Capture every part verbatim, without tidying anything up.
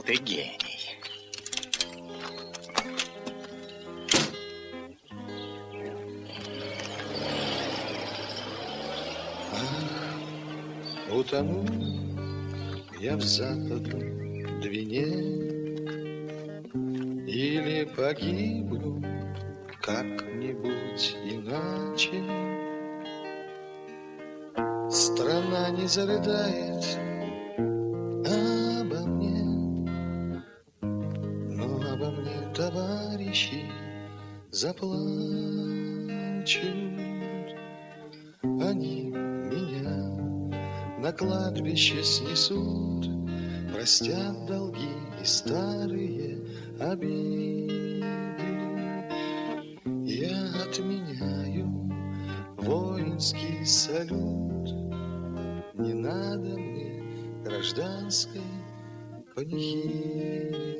ты гений. Ах, утону я в западном Двине или погибну как-нибудь иначе. Страна не зарыдает обо мне, но обо мне товарищи заплачут. Они меня на кладбище снесут, простят долги и старые обиды. Я отменяю воинский салют, не надо мне гражданской панихиды.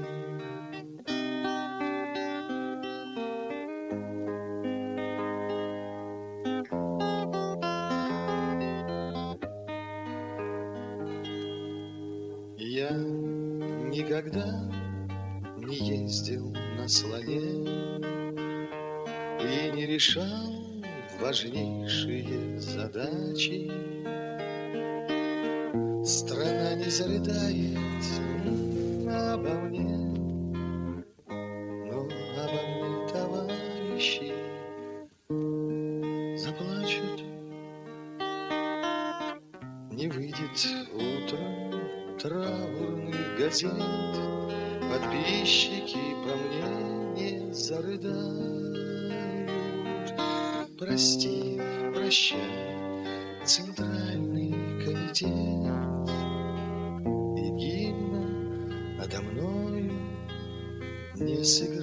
Я никогда не ездил на слоне и не решал важнейшие задачи. Страна не зарыдает обо мне, но обо мне товарищи заплачут. Не выйдет утром траурных газет, подписчики по мне не зарыдают. Прости, прощай, Центральный комитет, и гимна надо мною не сыграть.